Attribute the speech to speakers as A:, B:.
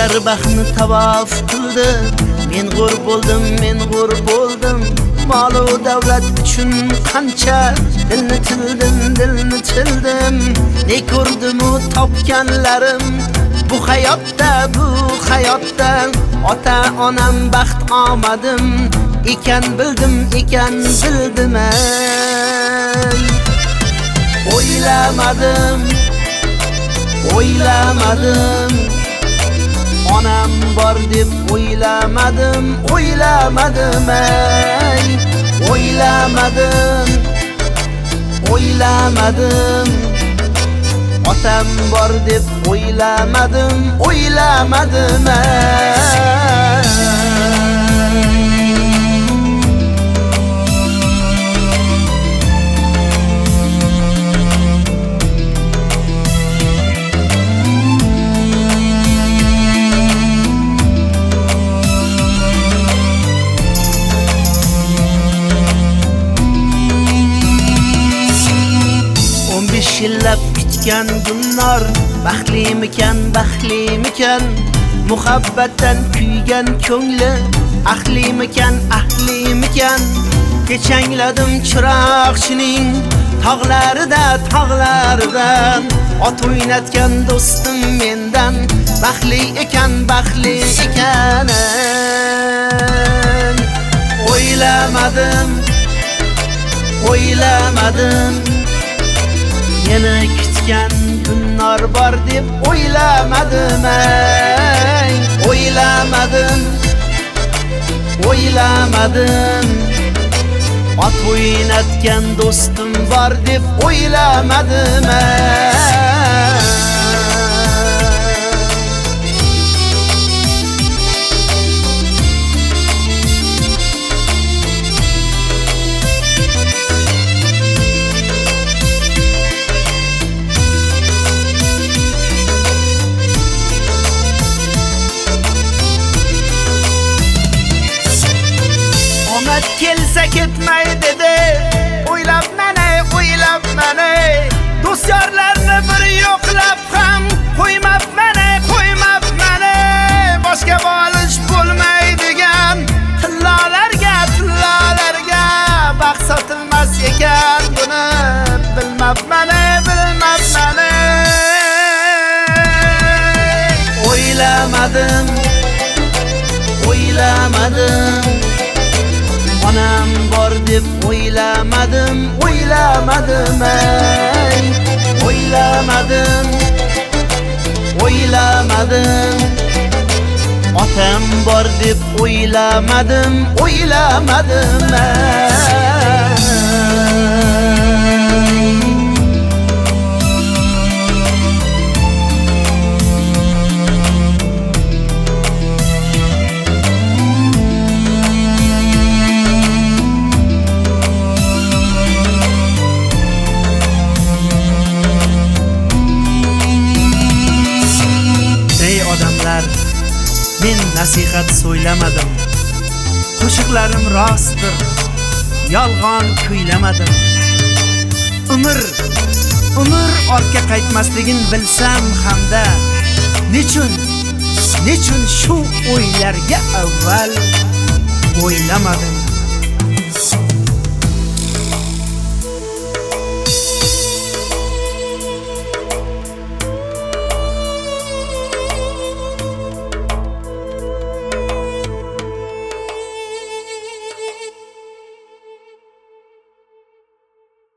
A: darbaxtni tavof qildi. Men g'ur bo'ldim. Mol va davlat uchun qancha dilni tildim. Ne ko'rdim u topganlarim bu hayotda ota onam baxt omadim ekan bildim O'ylamadim onam bor deb o'ylamadim otam bor deb o'ylamadim 15 yillab bitgan günlar baxtlimikan muhabbatdan kuygan ko'ngli ahlimikan kechangladim chiroqchining tog'laridan ot o'ynatgan do'stim mendan baxtli ekan o'ylamadim yana kutgan kunlar bor deb o'ylamadim ot o'ynatgan do'stim bor deb o'ylamadim kelsa ketmay dedi o'ylab meni do'st yorlarni bir yo'qlab ham qo'ymab meni boshqa bolish bo'lmaydigan tillolarga baxt sotilmas ekan buni bilmab meni o'ylamadim onam bor deb o'ylamadim otam bor deb o'ylamadim Men nasihat so'ylamadim, qo'shiqlarim rostdir, yolg'on kuylamadim. Umr ortga qaytmasligin bilsam hamda nechun shu o'ylarga avval o'ylamadim.